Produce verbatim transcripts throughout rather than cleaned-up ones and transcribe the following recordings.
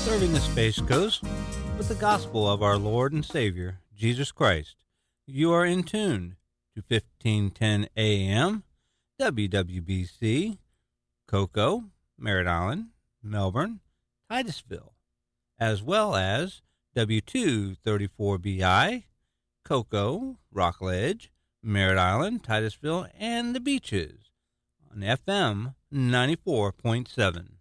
serving the Space Coast with the gospel of our Lord and Savior, Jesus Christ. You are in tune to fifteen ten A M, W W B C, Cocoa, Merritt Island, Melbourne, Titusville, as well as W two thirty-four B I, Cocoa, Rockledge, Merritt Island, Titusville, and the Beaches on F M ninety-four point seven.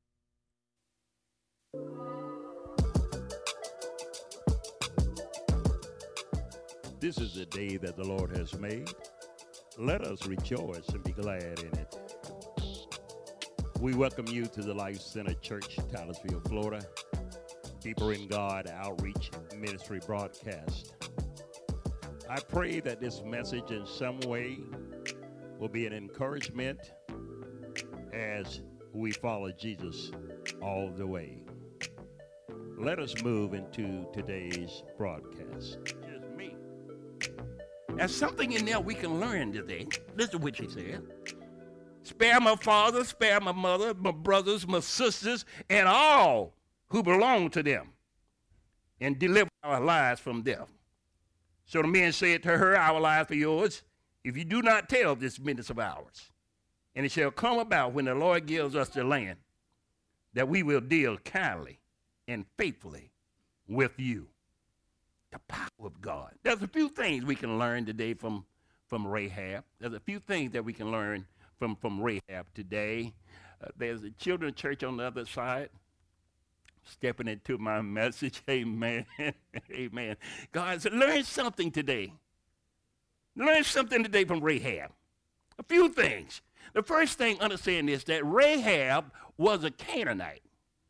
This is the day that the Lord has made. Let us rejoice and be glad in it. We welcome you to the Life Center Church, Titusville, Florida. Deeper in God Outreach Ministry broadcast. I pray that this message in some way will be an encouragement as we follow Jesus all the way. Let us move into today's broadcast. Just me. There's something in there we can learn today. Listen to what he said. Spare my father, spare my mother, my brothers, my sisters, and all who belong to them, and deliver our lives from death. So the men said to her, our lives are yours, if you do not tell this business of ours. And it shall come about when the Lord gives us the land, that we will deal kindly and faithfully with you. The power of God. There's a few things we can learn today from, from Rahab. There's a few things that we can learn from, from Rahab today. Uh, there's a children's church on the other side. Stepping into my message, amen, amen. God said, learn something today. Learn something today from Rahab. A few things. The first thing, understand this, that Rahab was a Canaanite.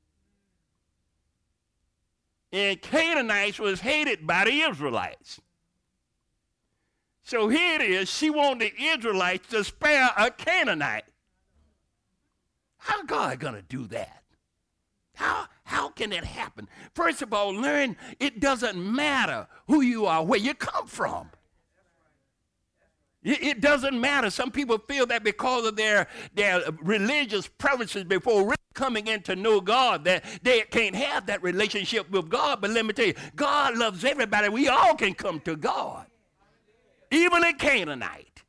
And Canaanites was hated by the Israelites. So here it is, she wanted the Israelites to spare a Canaanite. How God gonna do that? How, how can that happen? First of all, learn it doesn't matter who you are, where you come from. It, it doesn't matter. Some people feel that because of their, their religious preferences before really coming in to know God, that they can't have that relationship with God. But let me tell you, God loves everybody. We all can come to God. Even a Canaanite.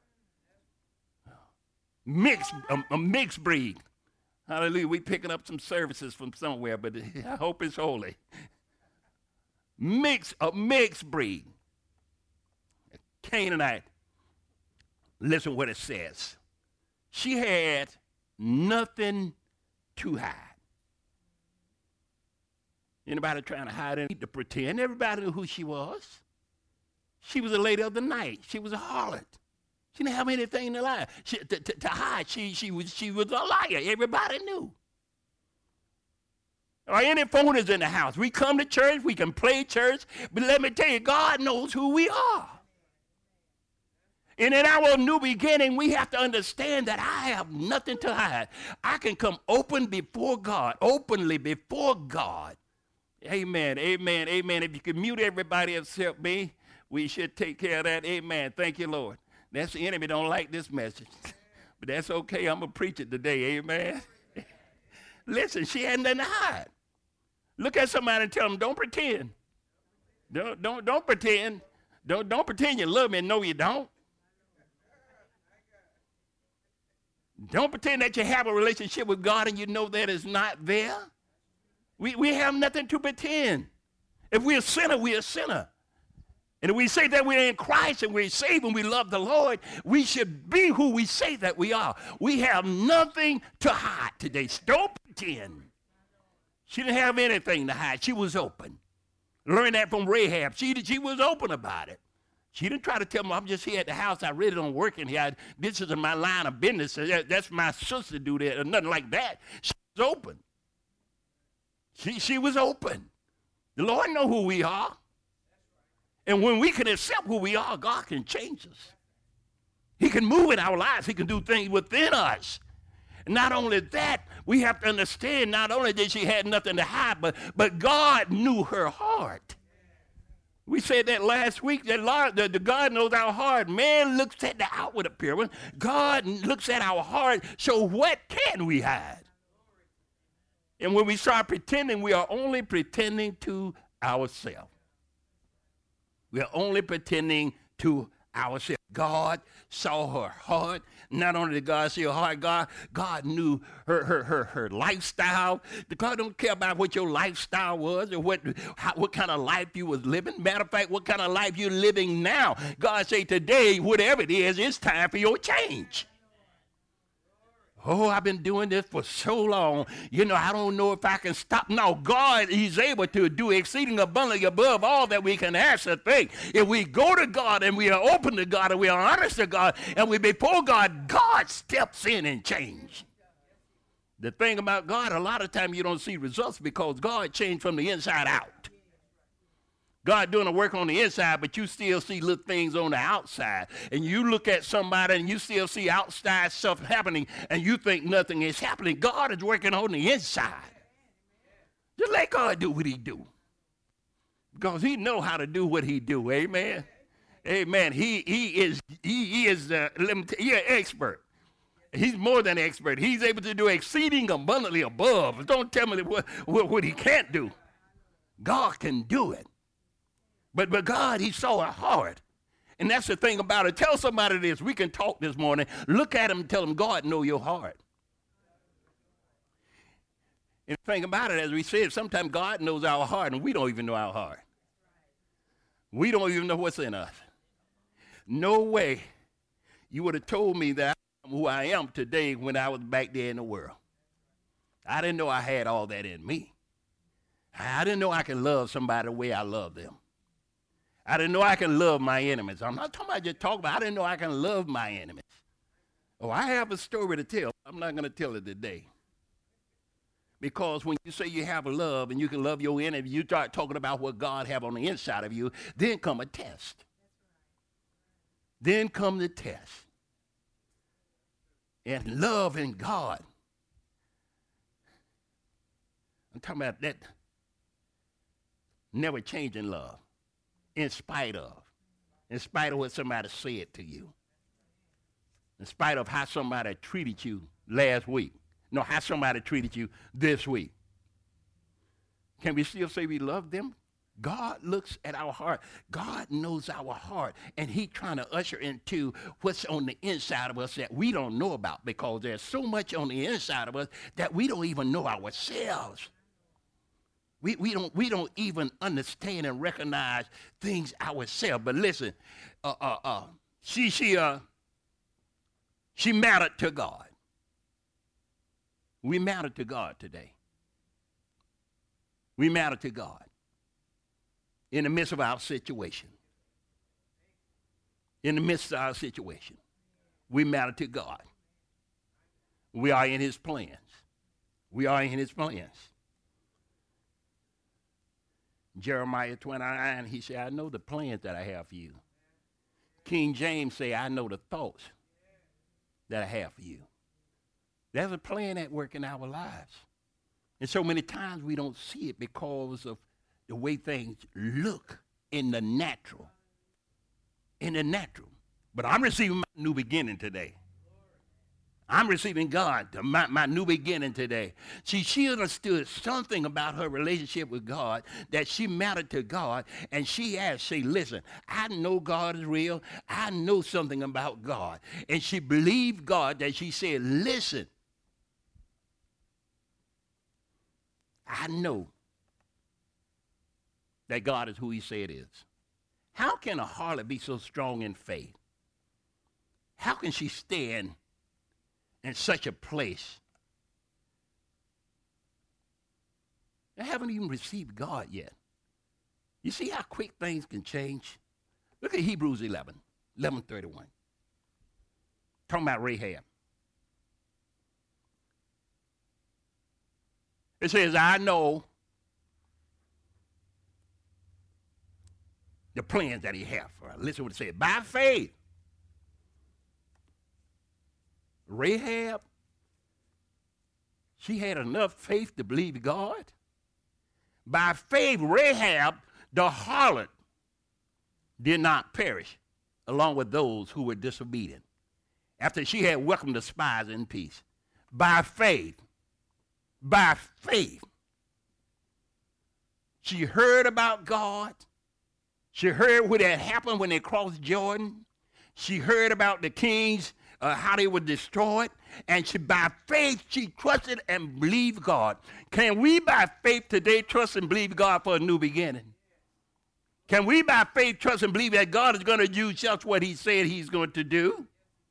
Mixed, a, a mixed breed. Hallelujah. We picking up some services from somewhere, but I hope it's holy. Mix, a mixed breed. A Canaanite. Listen what it says. She had nothing to hide. Anybody trying to hide and to pretend? Everybody knew who she was. She was a lady of the night. She was a harlot. She didn't have anything to lie. She, to, to, to hide. She, she, was, she was a liar. Everybody knew. Or any phonies in the house. We come to church. We can play church. But let me tell you, God knows who we are. And in our new beginning, we have to understand that I have nothing to hide. I can come open before God, openly before God. Amen, amen, amen. If you could mute everybody except me, we should take care of that. Amen. Thank you, Lord. That's the enemy don't like this message. But that's okay. I'm going to preach it today. Amen. Listen, she had nothing to hide. Look at somebody and tell them, don't pretend. Don't, don't, don't pretend. Don't, don't pretend you love me and know you don't. Don't pretend that you have a relationship with God and you know that is not there. We, we have nothing to pretend. If we're a sinner, we're a sinner. And if we say that we're in Christ and we're saved and we love the Lord, we should be who we say that we are. We have nothing to hide today. Don't pretend. She didn't have anything to hide. She was open. Learn that from Rahab. She, she was open about it. She didn't try to tell me, I'm just here at the house. I really don't work in here. I, this is my line of business. That, that's my sister do that or nothing like that. She was open. She, she was open. The Lord knows who we are. And when we can accept who we are, God can change us. He can move in our lives. He can do things within us. And not only that, we have to understand not only did she have nothing to hide, but, but God knew her heart. We said that last week, that Lord, the, the God knows our heart. Man looks at the outward appearance. God looks at our heart. So what can we hide? And when we start pretending, we are only pretending to ourselves. We are only pretending to ourselves. God saw her heart. Not only did God see her heart, God, God knew her, her, her, her lifestyle. God don't care about what your lifestyle was or what, how, what kind of life you was living. Matter of fact, what kind of life you're living now. God say today, whatever it is, it's time for your change. Oh, I've been doing this for so long. You know, I don't know if I can stop. No, God, he's able to do exceeding abundantly above all that we can ask or think. If we go to God and we are open to God and we are honest to God and we before God, God steps in and change. The thing about God, a lot of times you don't see results because God changed from the inside out. God doing the work on the inside, but you still see little things on the outside. And you look at somebody and you still see outside stuff happening and you think nothing is happening. God is working on the inside. Just let God do what he do. Because he know how to do what he do. Amen. Amen. He he is he is uh, let me tell you, he an expert. He's more than an expert. He's able to do exceeding abundantly above. Don't tell me what, what, what he can't do. God can do it. But, but God, he saw her heart. And that's the thing about it. Tell somebody this. We can talk this morning. Look at him and tell him, God know your heart. And the thing about it, as we said, sometimes God knows our heart and we don't even know our heart. We don't even know what's in us. No way you would have told me that I'm who I am today when I was back there in the world. I didn't know I had all that in me. I didn't know I could love somebody the way I love them. I didn't know I can love my enemies. I'm not talking about just talking about, I didn't know I can love my enemies. Oh, I have a story to tell. I'm not going to tell it today. Because when you say you have a love and you can love your enemy, you start talking about what God have on the inside of you, then come a test. Then come the test. And love in God. I'm talking about that never changing love. In spite of. In spite of what somebody said to you. In spite of how somebody treated you last week. No, how somebody treated you this week. Can we still say we love them? God looks at our heart. God knows our heart. And he's trying to usher into what's on the inside of us that we don't know about because there's so much on the inside of us that we don't even know ourselves. We, we, don't, we don't even understand and recognize things ourselves. But listen, uh, uh, uh, she, she, uh, she mattered to God. We matter to God today. We matter to God in the midst of our situation. In the midst of our situation, we matter to God. We are in his plans. We are in his plans. Jeremiah twenty-nine, he said, I know the plans that I have for you. King James say, I know the thoughts that I have for you. There's a plan at work in our lives. And so many times we don't see it because of the way things look in the natural. In the natural. But I'm receiving my new beginning today. I'm receiving God, my, my new beginning today. See, she understood something about her relationship with God, that she mattered to God, and she asked, say, listen, I know God is real. I know something about God. And she believed God that she said, listen, I know that God is who he said is. How can a harlot be so strong in faith? How can she stand in such a place? They haven't even received God yet. You see how quick things can change? Look at Hebrews eleven, eleven thirty-one. Talking about Rahab. It says, I know the plans that he has for her. Listen to what it says. By faith, Rahab, she had enough faith to believe God. By faith, Rahab, the harlot, did not perish along with those who were disobedient after she had welcomed the spies in peace. By faith, by faith. She heard about God. She heard what had happened when they crossed Jordan. She heard about the kings, uh, how they were destroyed. And she, by faith, she trusted and believed God. Can we, by faith today, trust and believe God for a new beginning? Can we, by faith, trust and believe that God is going to use just what he said he's going to do?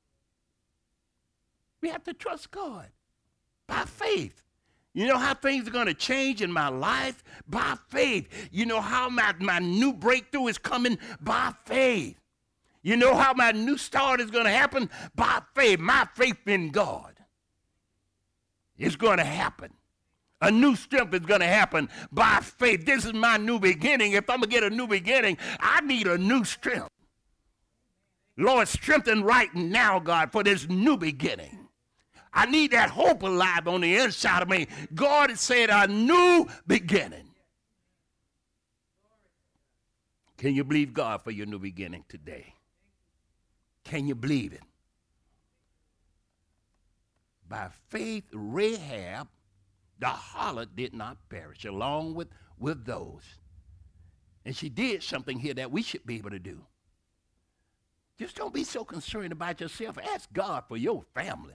We have to trust God by faith. You know how things are going to change in my life? By faith. You know how my, my new breakthrough is coming? By faith. You know how my new start is going to happen? By faith. My faith in God is going to happen. A new strength is going to happen by faith. This is my new beginning. If I'm going to get a new beginning, I need a new strength. Lord, strengthen right now, God, for this new beginning. I need that hope alive on the inside of me. God has said a new beginning. Can you believe God for your new beginning today? Can you believe it? By faith, Rahab, the harlot, did not perish along with, with those. And she did something here that we should be able to do. Just don't be so concerned about yourself. Ask God for your family.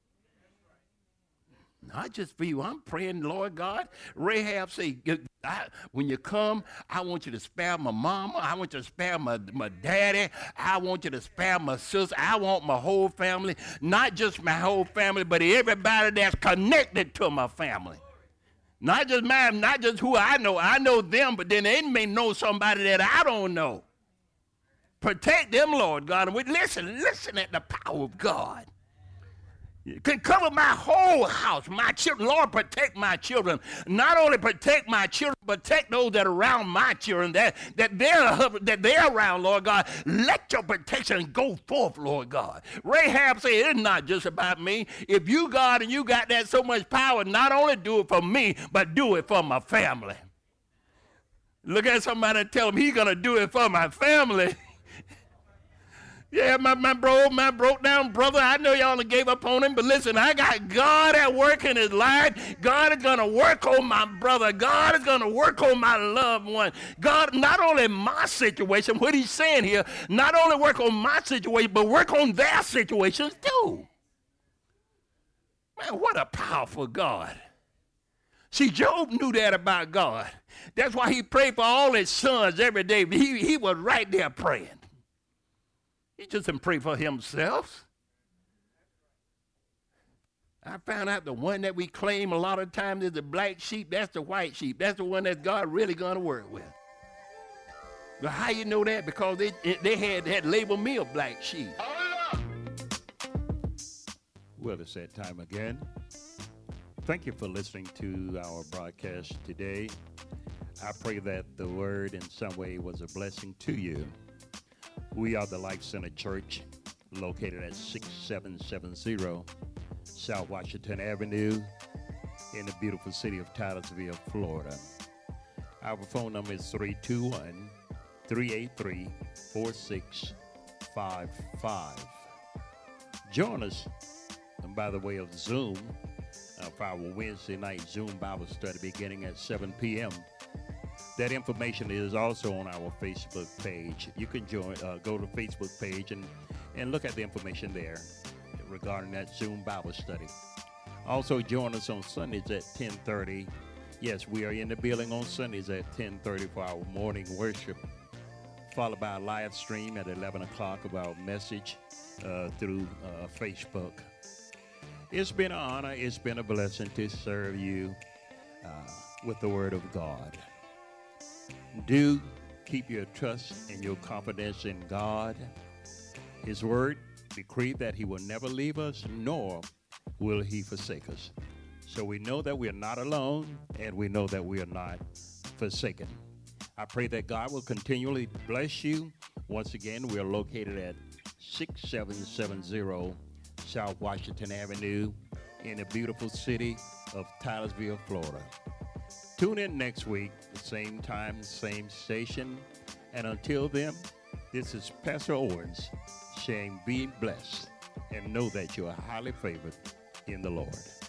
Not just for you. I'm praying, Lord God. Rahab say, I, when you come, I want you to spare my mama. I want you to spare my, my daddy. I want you to spare my sister. I want my whole family. Not just my whole family, but everybody that's connected to my family. Not just my, not just who I know. I know them, but then they may know somebody that I don't know. Protect them, Lord God. And we listen, listen at the power of God. You can cover my whole house, my children. Lord, protect my children. Not only protect my children, but protect those that are around my children, that, that, they're, that they're around, Lord God. Let your protection go forth, Lord God. Rahab said, it's not just about me. If you, God, and you got that so much power, not only do it for me, but do it for my family. Look at somebody and tell them he's going to do it for my family. Yeah, my, my bro, my broke down brother, I know y'all gave up on him, but listen, I got God at work in his life. God is going to work on my brother. God is going to work on my loved one. God, not only my situation, what he's saying here, not only work on my situation, but work on their situations too. Man, what a powerful God. See, Job knew that about God. That's why he prayed for all his sons every day. He, he was right there praying. He just didn't pray for himself. I found out the one that we claim a lot of times is the black sheep. That's the white sheep. That's the one that God really going to work with. But how you know that? Because they, they had, had labeled me a black sheep. Well, it's that time again. Thank you for listening to our broadcast today. I pray that the word in some way was a blessing to you. We are the Life Center Church, located at six seven seven zero South Washington Avenue in the beautiful city of Titusville, Florida. Our phone number is three two one, three eight three, four six five five. Join us by the way of Zoom uh, for our Wednesday night Zoom Bible study beginning at seven p.m. That information is also on our Facebook page. You can join, uh, go to the Facebook page and, and look at the information there regarding that Zoom Bible study. Also join us on Sundays at ten thirty. Yes, we are in the building on Sundays at ten thirty for our morning worship, followed by a live stream at eleven o'clock of our message uh, through uh, Facebook. It's been an honor. It's been a blessing to serve you uh, with the Word of God. Do keep your trust and your confidence in God. His word decreed that he will never leave us, nor will he forsake us. So we know that we are not alone, and we know that we are not forsaken. I pray that God will continually bless you. Once again, we are located at six seven seven zero South Washington Avenue in the beautiful city of Titusville, Florida. Tune in next week, the same time, same station. And until then, this is Pastor Owens saying be blessed and know that you are highly favored in the Lord.